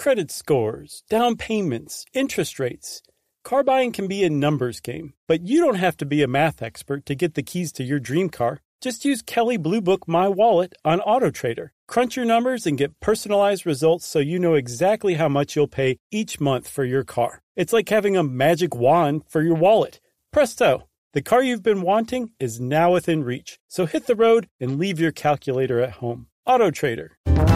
credit scores, down payments, interest rates. Car buying can be a numbers game, but you don't have to be a math expert to get the keys to your dream car. Just use Kelley Blue Book My Wallet on AutoTrader. Crunch your numbers and get personalized results so you know exactly how much you'll pay each month for your car. It's like having a magic wand for your wallet. Presto! The car you've been wanting is now within reach. So hit the road and leave your calculator at home. AutoTrader.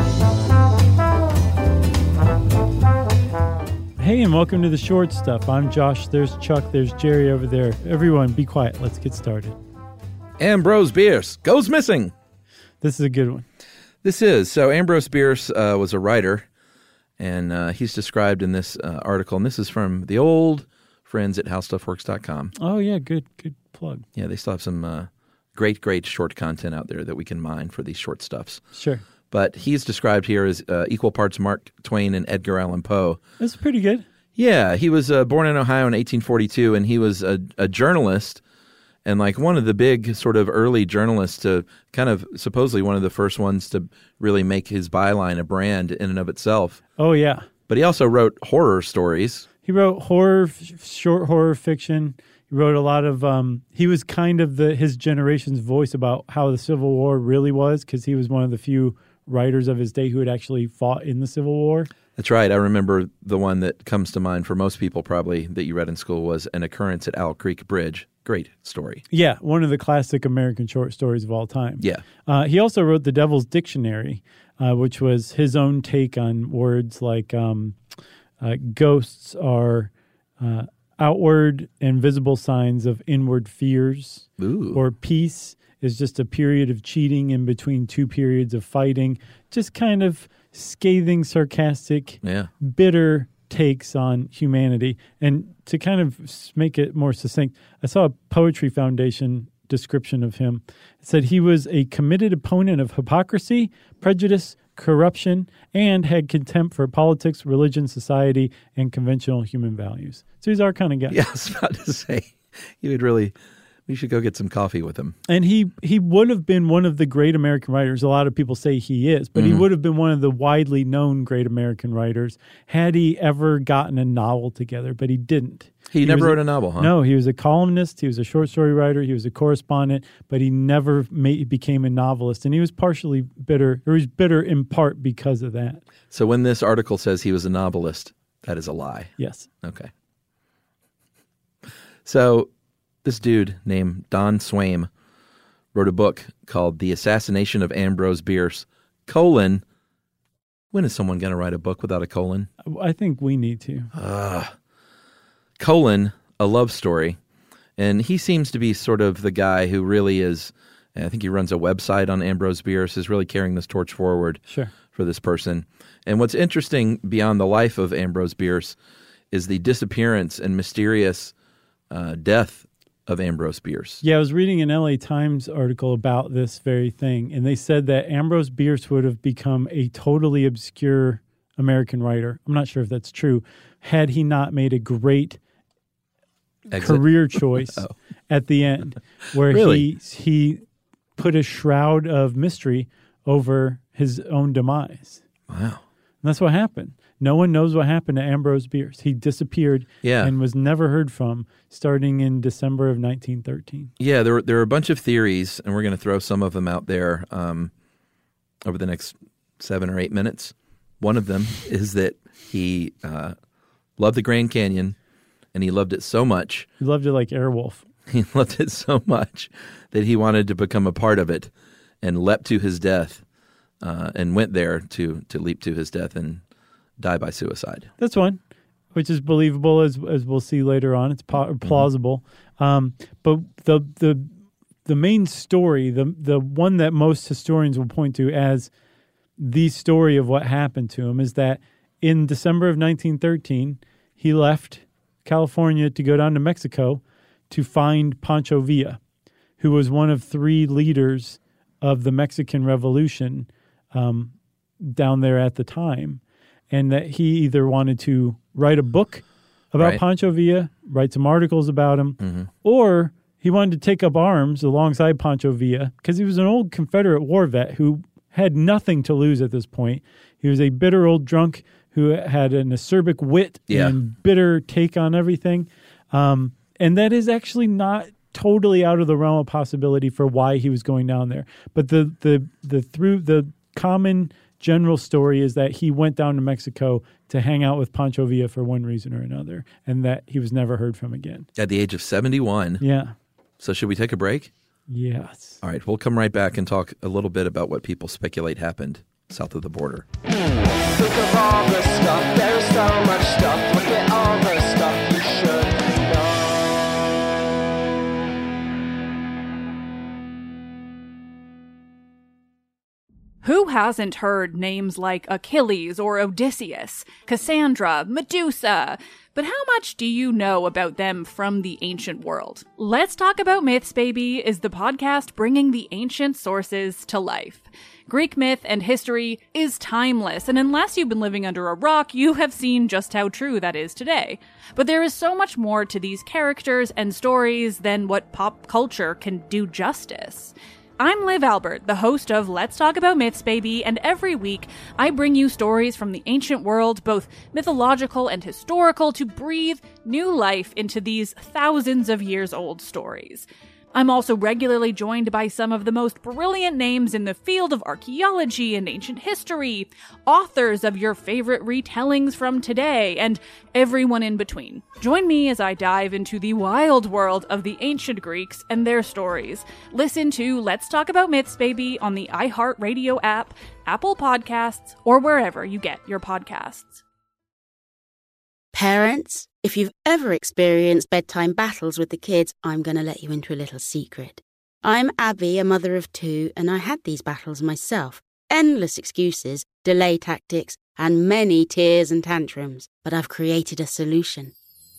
Hey, and welcome to The Short Stuff. I'm Josh. There's Chuck. There's Jerry over there. Everyone, be quiet. Let's get started. Ambrose Bierce goes missing. This is a good one. This is. So Ambrose Bierce was a writer, and he's described in this article, and this is from the old friends at howstuffworks.com. Oh, yeah, good plug. Yeah, they still have some great short content out there that we can mine for these short stuffs. Sure. But he's described here as equal parts Mark Twain and Edgar Allan Poe. That's pretty good. Yeah, he was born in Ohio in 1842, and he was a journalist, and like one of the big sort of early journalists to kind of supposedly one of the first ones to really make his byline a brand in and of itself. Oh, yeah. But he also wrote horror stories. He wrote short horror fiction. He wrote a lot of, he was kind of his generation's voice about how the Civil War really was, because he was one of the few writers of his day who had actually fought in the Civil War. That's right. I remember the one that comes to mind for most people probably that you read in school was An Occurrence at Owl Creek Bridge. Great story. Yeah, one of the classic American short stories of all time. Yeah. He also wrote The Devil's Dictionary, which was his own take on words like ghosts are outward and visible signs of inward fears. Ooh. Or peace is just a period of cheating in between two periods of fighting. Just kind of scathing, sarcastic, bitter takes on humanity. And to kind of make it more succinct, I saw a Poetry Foundation description of him. It said he was a committed opponent of hypocrisy, prejudice, corruption, and had contempt for politics, religion, society, and conventional human values. So he's our kind of guy. Yeah, I was about to say, we should go get some coffee with him. And he would have been one of the great American writers. A lot of people say he is, but he would have been one of the widely known great American writers had he ever gotten a novel together, but he didn't. He never wrote a novel, huh? No, he was a columnist, he was a short story writer, he was a correspondent, but he never became a novelist. And he was partially bitter, or he was bitter in part because of that. So when this article says he was a novelist, that is a lie. Yes. Okay. So this dude named Don Swaim wrote a book called The Assassination of Ambrose Bierce, : when is someone going to write a book without a colon? I think we need to. A love story. And he seems to be sort of the guy who really is, I think he runs a website on Ambrose Bierce, is really carrying this torch forward for this person. And what's interesting beyond the life of Ambrose Bierce is the disappearance and mysterious death of Ambrose Bierce. Yeah, I was reading an LA Times article about this very thing, and they said that Ambrose Bierce would have become a totally obscure American writer. I'm not sure if that's true, had he not made a great career choice at the end, where he put a shroud of mystery over his own demise. Wow. And that's what happened. No one knows what happened to Ambrose Bierce. He disappeared and was never heard from starting in December of 1913. Yeah, there are a bunch of theories, and we're going to throw some of them out there over the next 7 or 8 minutes. One of them is that he loved the Grand Canyon, and he loved it so much. He loved it like Airwolf. He loved it so much that he wanted to become a part of it and leapt to his death and went there to leap to his death and die by suicide. That's one, which is believable as we'll see later on. It's plausible. But the main story, the one that most historians will point to as the story of what happened to him is that in December of 1913, he left California to go down to Mexico to find Pancho Villa, who was one of 3 leaders of the Mexican Revolution down there at the time, and that he either wanted to write a book about Pancho Villa, write some articles about him, or he wanted to take up arms alongside Pancho Villa because he was an old Confederate war vet who had nothing to lose at this point. He was a bitter old drunk who had an acerbic wit and bitter take on everything. And that is actually not totally out of the realm of possibility for why he was going down there. But the common general story is that he went down to Mexico to hang out with Pancho Villa for one reason or another, and that he was never heard from again. At the age of 71. Yeah. So should we take a break? Yes. All right, we'll come right back and talk a little bit about what people speculate happened south of the border. Think of all the stuff, there's so much stuff. Look at all the stuff you should know. Who hasn't heard names like Achilles or Odysseus, Cassandra, Medusa? But how much do you know about them from the ancient world? Let's Talk About Myths, Baby is the podcast bringing the ancient sources to life. Greek myth and history is timeless, and unless you've been living under a rock, you have seen just how true that is today. But there is so much more to these characters and stories than what pop culture can do justice. I'm Liv Albert, the host of Let's Talk About Myths, Baby, and every week I bring you stories from the ancient world, both mythological and historical, to breathe new life into these thousands of years old stories. I'm also regularly joined by some of the most brilliant names in the field of archaeology and ancient history, authors of your favorite retellings from today, and everyone in between. Join me as I dive into the wild world of the ancient Greeks and their stories. Listen to Let's Talk About Myths, Baby on the iHeartRadio app, Apple Podcasts, or wherever you get your podcasts. Parents, if you've ever experienced bedtime battles with the kids, I'm going to let you into a little secret. I'm Abby, a mother of 2, and I had these battles myself. Endless excuses, delay tactics, and many tears and tantrums. But I've created a solution.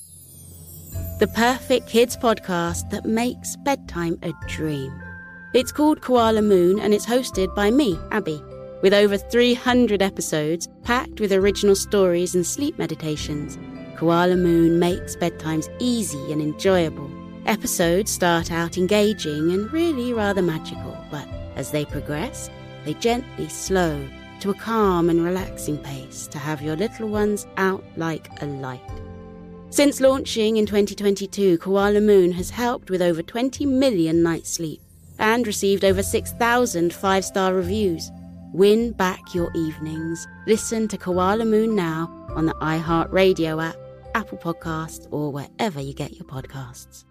The perfect kids podcast that makes bedtime a dream. It's called Koala Moon, and it's hosted by me, Abby. With over 300 episodes, packed with original stories and sleep meditations, Koala Moon makes bedtimes easy and enjoyable. Episodes start out engaging and really rather magical, but as they progress, they gently slow to a calm and relaxing pace to have your little ones out like a light. Since launching in 2022, Koala Moon has helped with over 20 million nights' sleep and received over 6,000 5-star reviews. Win back your evenings. Listen to Koala Moon now on the iHeartRadio app, Apple Podcasts, or wherever you get your podcasts.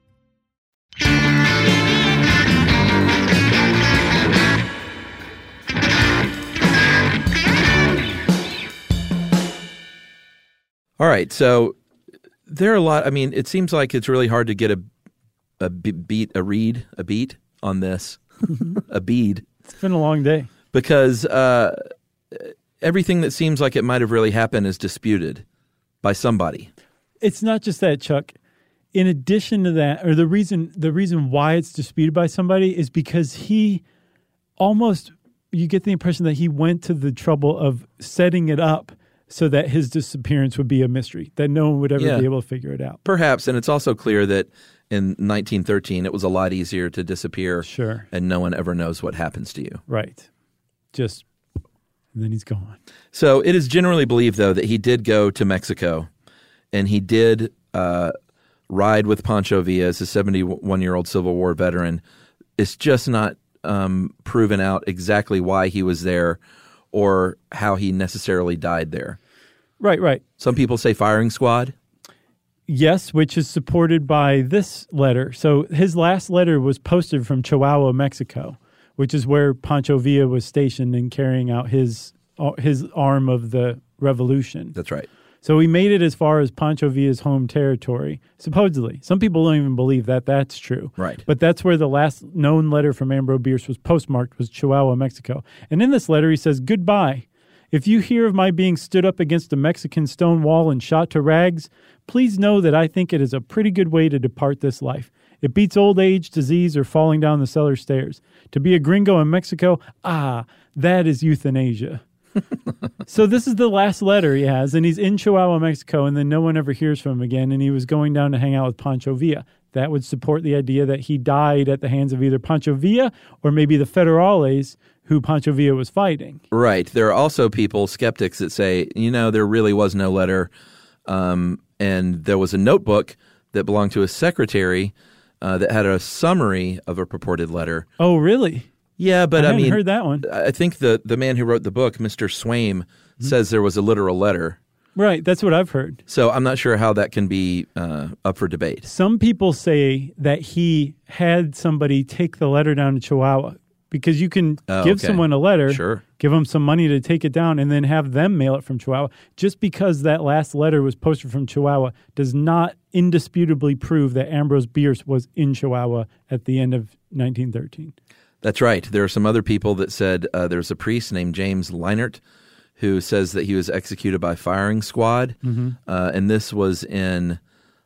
All right, so there are a lot. I mean, it seems like it's really hard to get a beat on this, a bead. It's been a long day. Because everything that seems like it might have really happened is disputed by somebody. It's not just that, Chuck. In addition to that, or the reason why it's disputed by somebody is because you get the impression that he went to the trouble of setting it up so that his disappearance would be a mystery, that no one would ever be able to figure it out. Perhaps, and it's also clear that in 1913 it was a lot easier to disappear. Sure. And no one ever knows what happens to you. Right. And then he's gone. So it is generally believed, though, that he did go to Mexico, and he did ride with Pancho Villa as a 71-year-old Civil War veteran. It's just not proven out exactly why he was there or how he necessarily died there. Right. Some people say firing squad. Yes, which is supported by this letter. So his last letter was posted from Chihuahua, Mexico, which is where Pancho Villa was stationed and carrying out his arm of the revolution. That's right. So he made it as far as Pancho Villa's home territory, supposedly. Some people don't even believe that that's true. Right. But that's where the last known letter from Ambrose Bierce was postmarked, was Chihuahua, Mexico. And in this letter, he says, "Goodbye. If you hear of my being stood up against a Mexican stone wall and shot to rags, please know that I think it is a pretty good way to depart this life. It beats old age, disease, or falling down the cellar stairs. To be a gringo in Mexico, that is euthanasia." So this is the last letter he has, and he's in Chihuahua, Mexico, and then no one ever hears from him again, and he was going down to hang out with Pancho Villa. That would support the idea that he died at the hands of either Pancho Villa or maybe the Federales, who Pancho Villa was fighting. Right. There are also skeptics that say, there really was no letter, and there was a notebook that belonged to a secretary that had a summary of a purported letter. Oh, really? Yeah, but I haven't heard that one. I think the man who wrote the book, Mr. Swaim, says there was a literal letter. Right, that's what I've heard. So I'm not sure how that can be up for debate. Some people say that he had somebody take the letter down to Chihuahua, because you can give someone a letter, sure, give them some money to take it down, and then have them mail it from Chihuahua. Just because that last letter was posted from Chihuahua does not indisputably prove that Ambrose Bierce was in Chihuahua at the end of 1913. That's right. There are some other people that said there's a priest named James Leinert who says that he was executed by firing squad, and this was in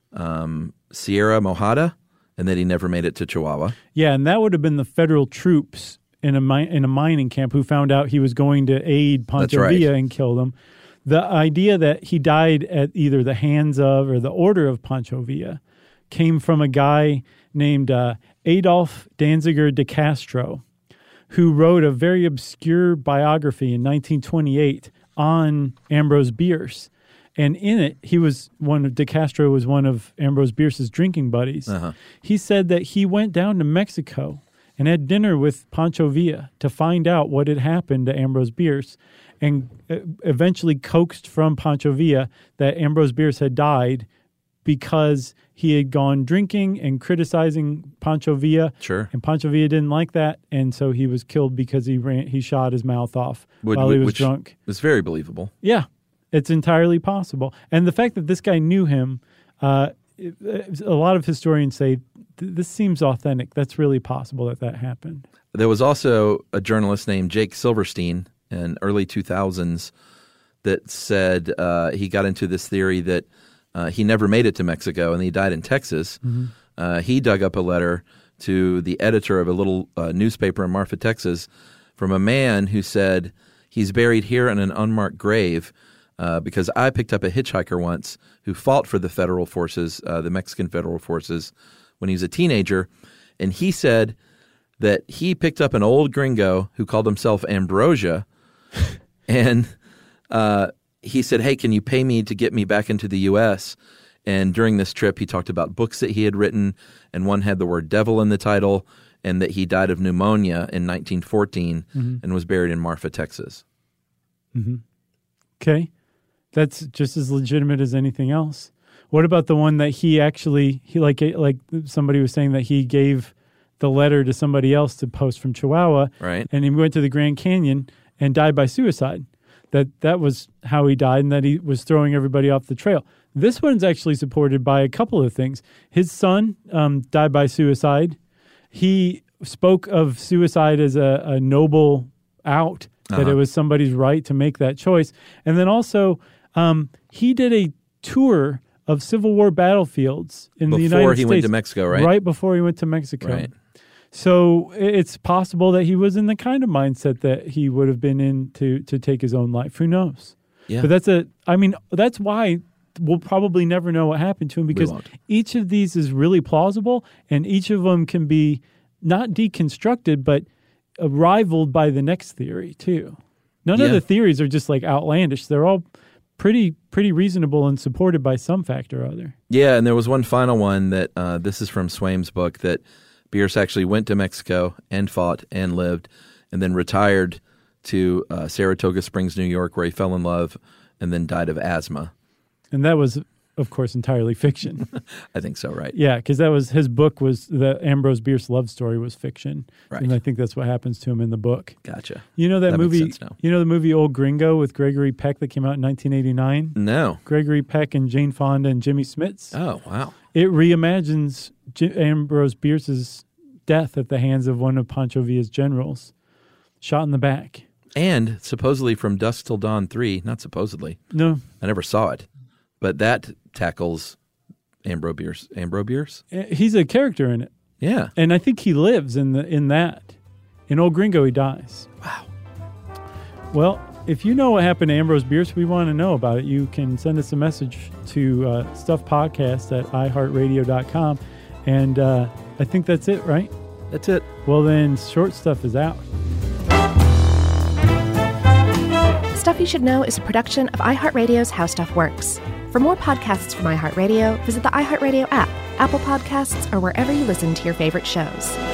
Sierra Mojada, and that he never made it to Chihuahua. Yeah, and that would have been the federal troops in a mining camp who found out he was going to aid Pancho Villa and killed him. The idea that he died at either the hands of or the order of Pancho Villa came from a guy named Adolf Danziger de Castro, who wrote a very obscure biography in 1928 on Ambrose Bierce. And in it, De Castro was one of Ambrose Bierce's drinking buddies. Uh-huh. He said that he went down to Mexico and had dinner with Pancho Villa to find out what had happened to Ambrose Bierce, and eventually coaxed from Pancho Villa that Ambrose Bierce had died because he had gone drinking and criticizing Pancho Villa. Sure. And Pancho Villa didn't like that, and so he was killed because he shot his mouth off while he was drunk. It's very believable. Yeah, it's entirely possible. And the fact that this guy knew him, a lot of historians say this seems authentic. That's really possible that happened. There was also a journalist named Jake Silverstein in early 2000s that said he got into this theory that he never made it to Mexico and he died in Texas. Mm-hmm. He dug up a letter to the editor of a little newspaper in Marfa, Texas, from a man who said, he's buried here in an unmarked grave because I picked up a hitchhiker once who fought for the federal forces, the Mexican federal forces, when he was a teenager. And he said that he picked up an old gringo who called himself Ambrosia. And he said, hey, can you pay me to get me back into the U.S.? And during this trip, he talked about books that he had written, and one had the word devil in the title, and that he died of pneumonia in 1914 and was buried in Marfa, Texas. Mm-hmm. Okay. That's just as legitimate as anything else. What about the one that he like somebody was saying that he gave the letter to somebody else to post from Chihuahua, right? And he went to the Grand Canyon and died by suicide. That was how he died, and that he was throwing everybody off the trail. This one's actually supported by a couple of things. His son died by suicide. He spoke of suicide as a noble out, that it was somebody's right to make that choice. And then also, he did a tour of Civil War battlefields in the United States. Before he went to Mexico, right? Right before he went to Mexico. Right. So it's possible that he was in the kind of mindset that he would have been in to take his own life. Who knows? Yeah. But that's why we'll probably never know what happened to him, because each of these is really plausible, and each of them can be not deconstructed, but rivaled by the next theory too. None of the theories are just like outlandish. They're all pretty reasonable and supported by some factor or other. Yeah, and there was one final one that this is from Swaim's book, that Bierce actually went to Mexico and fought and lived, and then retired to Saratoga Springs, New York, where he fell in love and then died of asthma. And that was, of course, entirely fiction. I think so, right? Yeah, because that was his book. Was the Ambrose Bierce love story was fiction, right? And I think that's what happens to him in the book. Gotcha. You know that movie? Makes sense now. You know the movie Old Gringo with Gregory Peck that came out in 1989? No. Gregory Peck and Jane Fonda and Jimmy Smits. Oh, wow. It reimagines Ambrose Bierce's death at the hands of one of Pancho Villa's generals, shot in the back. And supposedly from Dusk Till Dawn 3, not supposedly. No. I never saw it. But that tackles Ambrose Bierce. Ambrose Bierce? He's a character in it. Yeah. And I think he lives in that. In Old Gringo, he dies. Wow. Well, if you know what happened to Ambrose Bierce, we want to know about it. You can send us a message to stuffpodcast@iheartradio.com. And I think that's it, right? That's it. Well, then, Short Stuff is out. Stuff You Should Know is a production of iHeartRadio's How Stuff Works. For more podcasts from iHeartRadio, visit the iHeartRadio app, Apple Podcasts, or wherever you listen to your favorite shows.